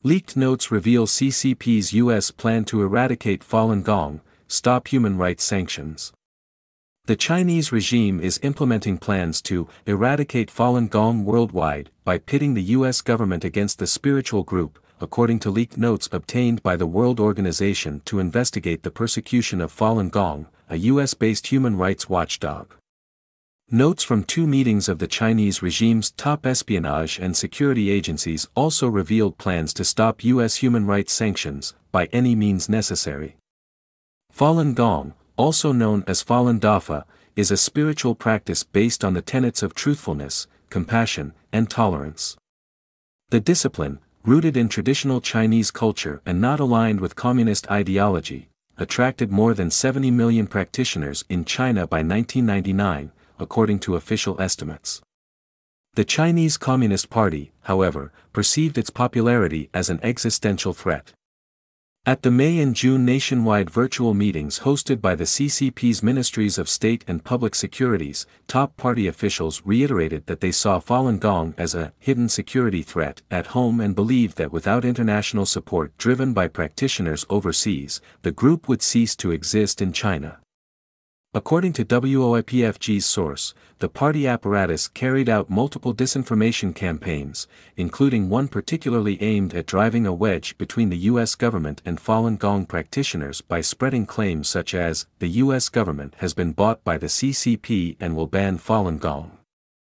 Leaked notes reveal CCP's U.S. plan to eradicate Falun Gong, stop human rights sanctions. The Chinese regime is implementing plans to eradicate Falun Gong worldwide by pitting the U.S. government against the spiritual group, according to leaked notes obtained by the World Organization to investigate the persecution of Falun Gong, a U.S.-based human rights watchdog. Notes from 2 meetings of the Chinese regime's top espionage and security agencies also revealed plans to stop U.S. human rights sanctions, by any means necessary. Falun Gong, also known as Falun Dafa, is a spiritual practice based on the tenets of truthfulness, compassion, and tolerance. The discipline, rooted in traditional Chinese culture and not aligned with communist ideology, attracted more than 70 million practitioners in China by 1999, according to official estimates. The Chinese Communist Party, however, perceived its popularity as an existential threat. At the May and June nationwide virtual meetings hosted by the CCP's Ministries of State and Public Securities, top party officials reiterated that they saw Falun Gong as a hidden security threat at home and believed that without international support driven by practitioners overseas, the group would cease to exist in China. According to WOIPFG's source, the party apparatus carried out multiple disinformation campaigns, including one particularly aimed at driving a wedge between the U.S. government and Falun Gong practitioners by spreading claims such as, the U.S. government has been bought by the CCP and will ban Falun Gong.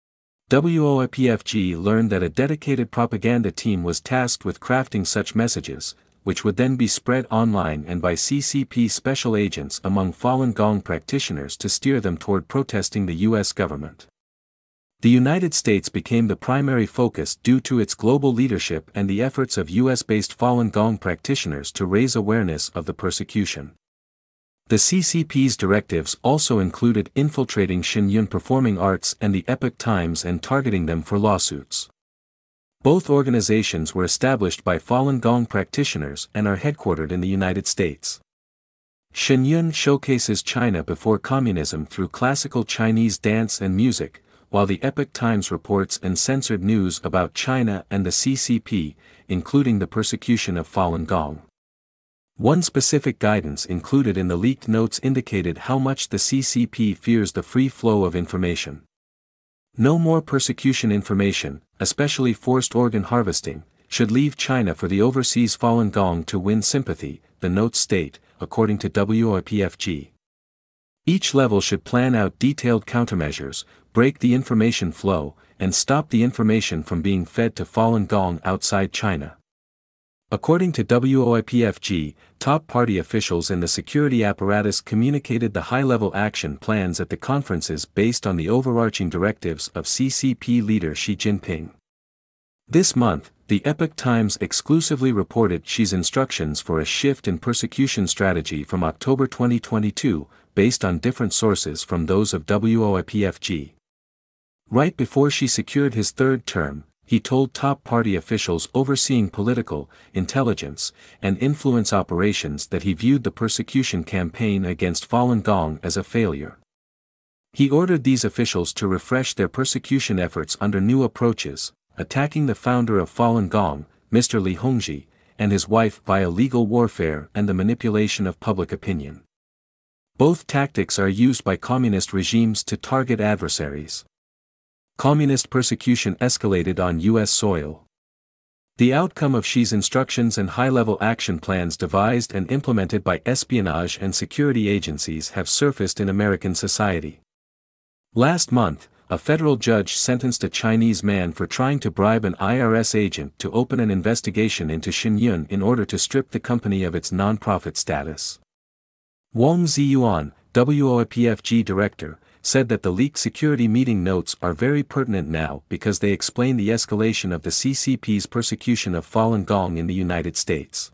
WOIPFG learned that a dedicated propaganda team was tasked with crafting such messages, which would then be spread online and by CCP special agents among Falun Gong practitioners to steer them toward protesting the U.S. government. The United States became the primary focus due to its global leadership and the efforts of U.S.-based Falun Gong practitioners to raise awareness of the persecution. The CCP's directives also included infiltrating Shenyun Performing Arts and the Epoch Times and targeting them for lawsuits. Both organizations were established by Falun Gong practitioners and are headquartered in the United States. Shenyun showcases China before communism through classical Chinese dance and music, while the Epoch Times reports uncensored news about China and the CCP, including the persecution of Falun Gong. One specific guidance included in the leaked notes indicated how much the CCP fears the free flow of information. No more persecution information, especially forced organ harvesting, should leave China for the overseas Falun Gong to win sympathy, the notes state, according to WOIPFG. Each level should plan out detailed countermeasures, break the information flow, and stop the information from being fed to Falun Gong outside China. According to WOIPFG, top party officials in the security apparatus communicated the high-level action plans at the conferences based on the overarching directives of CCP leader Xi Jinping. This month, the Epoch Times exclusively reported Xi's instructions for a shift in persecution strategy from October 2022, based on different sources from those of WOIPFG. Right before Xi secured his third term, he told top party officials overseeing political, intelligence, and influence operations that he viewed the persecution campaign against Falun Gong as a failure. He ordered these officials to refresh their persecution efforts under new approaches, attacking the founder of Falun Gong, Mr. Li Hongzhi, and his wife via legal warfare and the manipulation of public opinion. Both tactics are used by communist regimes to target adversaries. Communist persecution escalated on U.S. soil. The outcome of Xi's instructions and high-level action plans devised and implemented by espionage and security agencies have surfaced in American society. Last month, a federal judge sentenced a Chinese man for trying to bribe an IRS agent to open an investigation into Shenyun in order to strip the company of its non-profit status. Wang Ziyuan, WOIPFG director, said that the leaked security meeting notes are very pertinent now because they explain the escalation of the CCP's persecution of Falun Gong in the United States.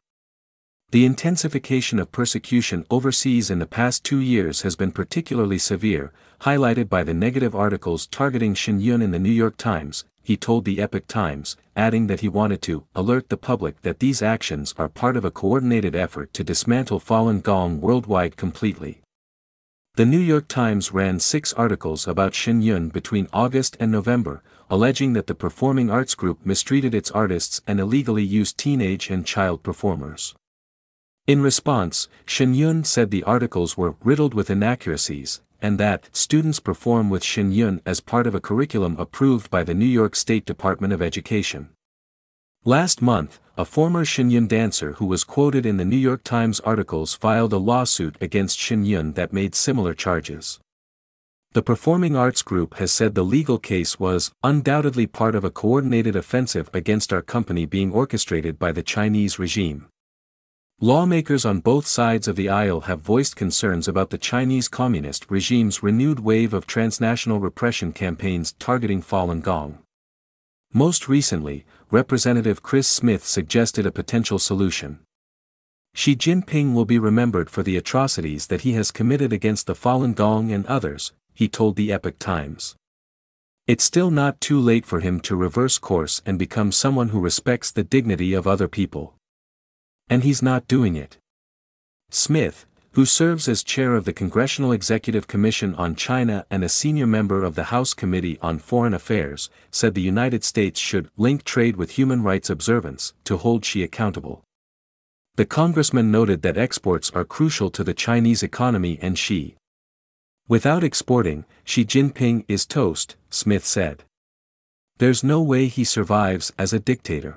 The intensification of persecution overseas in the past 2 years has been particularly severe, highlighted by the negative articles targeting Shenyun in the New York Times, he told the Epoch Times, adding that he wanted to alert the public that these actions are part of a coordinated effort to dismantle Falun Gong worldwide completely. The New York Times ran 6 articles about Shenyun between August and November, alleging that the performing arts group mistreated its artists and illegally used teenage and child performers. In response, Shen Yun said the articles were riddled with inaccuracies, and that students perform with Shen Yun as part of a curriculum approved by the New York State Department of Education. Last month, a former Shen Yun dancer who was quoted in the New York Times articles filed a lawsuit against Shen Yun that made similar charges. The performing arts group has said the legal case was undoubtedly part of a coordinated offensive against our company being orchestrated by the Chinese regime. Lawmakers on both sides of the aisle have voiced concerns about the Chinese Communist regime's renewed wave of transnational repression campaigns targeting Falun Gong. Most recently, Representative Chris Smith suggested a potential solution. Xi Jinping will be remembered for the atrocities that he has committed against the Falun Gong and others, he told the Epoch Times. It's still not too late for him to reverse course and become someone who respects the dignity of other people. And he's not doing it. Smith, who serves as chair of the Congressional Executive Commission on China and a senior member of the House Committee on Foreign Affairs, said the United States should link trade with human rights observance to hold Xi accountable. The congressman noted that exports are crucial to the Chinese economy and Xi. Without exporting, Xi Jinping is toast, Smith said. There's no way he survives as a dictator.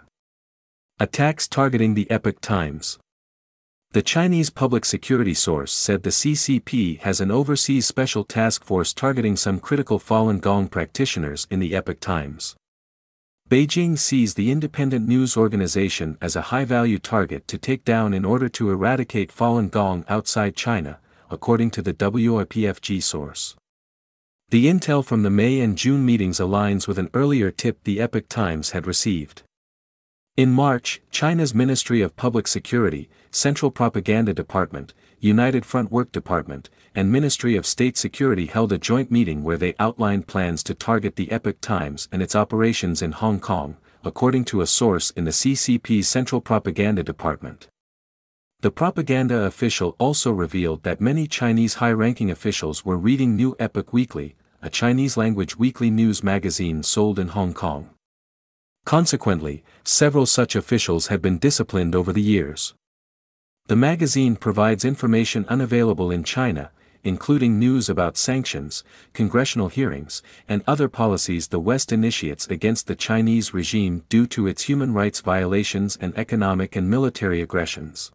Attacks targeting the Epoch Times. The Chinese public security source said the CCP has an overseas special task force targeting some critical Falun Gong practitioners in the Epoch Times. Beijing sees the independent news organization as a high-value target to take down in order to eradicate Falun Gong outside China, according to the WIPFG source. The intel from the May and June meetings aligns with an earlier tip the Epoch Times had received. In March, China's Ministry of Public Security, Central Propaganda Department, United Front Work Department, and Ministry of State Security held a joint meeting where they outlined plans to target the Epoch Times and its operations in Hong Kong, according to a source in the CCP's Central Propaganda Department. The propaganda official also revealed that many Chinese high-ranking officials were reading New Epoch Weekly, a Chinese-language weekly news magazine sold in Hong Kong. Consequently, several such officials had been disciplined over the years. The magazine provides information unavailable in China, including news about sanctions, congressional hearings, and other policies the West initiates against the Chinese regime due to its human rights violations and economic and military aggressions.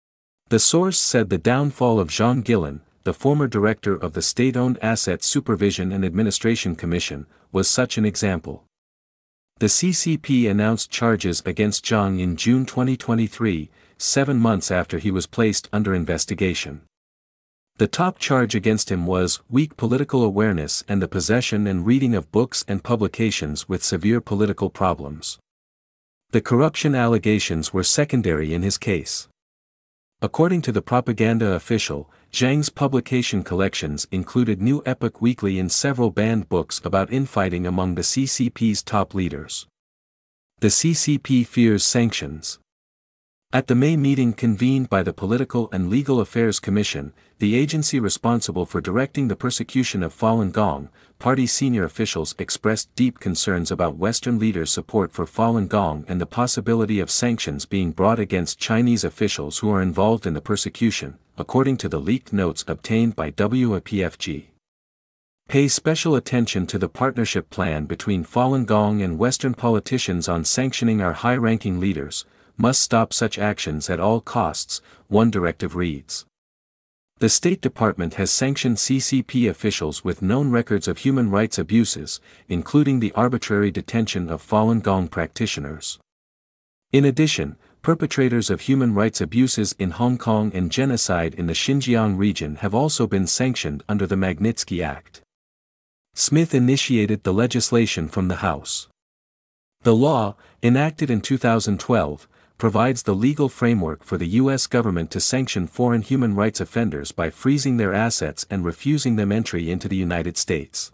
The source said the downfall of Jean Guillen, the former director of the State-Owned Asset Supervision and Administration Commission, was such an example. The CCP announced charges against Zhang in June 2023, 7 months after he was placed under investigation. The top charge against him was weak political awareness and the possession and reading of books and publications with severe political problems. The corruption allegations were secondary in his case. According to the propaganda official, Zhang's publication collections included New Epoch Weekly and several banned books about infighting among the CCP's top leaders. The CCP fears sanctions. At the May meeting convened by the Political and Legal Affairs Commission, the agency responsible for directing the persecution of Falun Gong, party senior officials expressed deep concerns about Western leaders' support for Falun Gong and the possibility of sanctions being brought against Chinese officials who are involved in the persecution, according to the leaked notes obtained by WIPFG. Pay special attention to the partnership plan between Falun Gong and Western politicians on sanctioning our high-ranking leaders, must stop such actions at all costs, one directive reads. The State Department has sanctioned CCP officials with known records of human rights abuses, including the arbitrary detention of Falun Gong practitioners. In addition, perpetrators of human rights abuses in Hong Kong and genocide in the Xinjiang region have also been sanctioned under the Magnitsky Act. Smith initiated the legislation from the House. The law, enacted in 2012, provides the legal framework for the U.S. government to sanction foreign human rights offenders by freezing their assets and refusing them entry into the United States.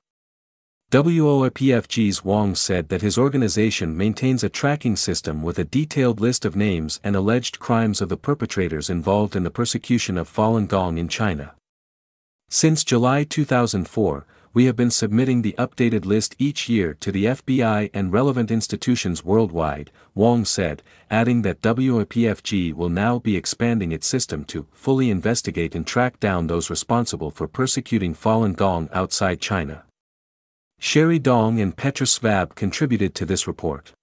WIPFG's Wong said that his organization maintains a tracking system with a detailed list of names and alleged crimes of the perpetrators involved in the persecution of Falun Gong in China. Since July 2004, we have been submitting the updated list each year to the FBI and relevant institutions worldwide, Wong said, adding that WAPFG will now be expanding its system to fully investigate and track down those responsible for persecuting Falun Gong outside China. Sherry Dong and Petra Svab contributed to this report.